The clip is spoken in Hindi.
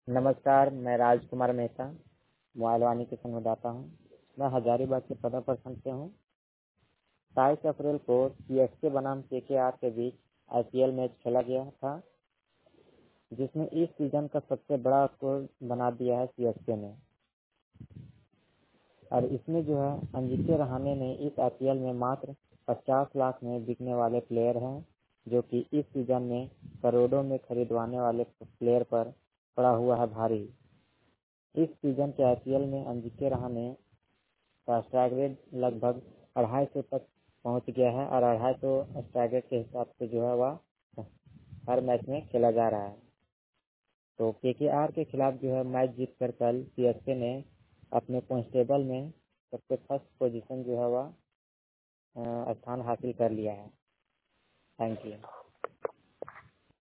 नमस्कार, मैं राजकुमार मेहता मोबाइल वाणी के संवाददाता हूँ। मैं हजारीबाग के सदर प्रखंड से हूँ। 22 अप्रैल को सीएसके बनाम केकेआर के बीच आईपीएल मैच खेला गया था, जिसमें इस सीजन का सबसे बड़ा स्कोर बना दिया है सीएसके ने। और इसमें जो है अजिंक्य रहाणे ने इस आईपीएल में मात्र 50 लाख में बिकने वाले प्लेयर हैं, जो कि इस सीजन में करोड़ों में खरीदवाने वाले प्लेयर पर पड़ा हुआ है भारी। इस सीजन के आईपीएल में अजिंक्य रहाणे का स्ट्राइक रेट लगभग 250 तक पहुंच गया है और 250 स्ट्राइक रेट के हिसाब से जो है वह हर मैच में खेला जा रहा है। तो केकेआर के खिलाफ जो है मैच जीतकर कल सीएसके ने अपने पॉइंट टेबल में सबसे फर्स्ट पोजीशन जो है वह स्थान हासिल कर लिया है। Thank you.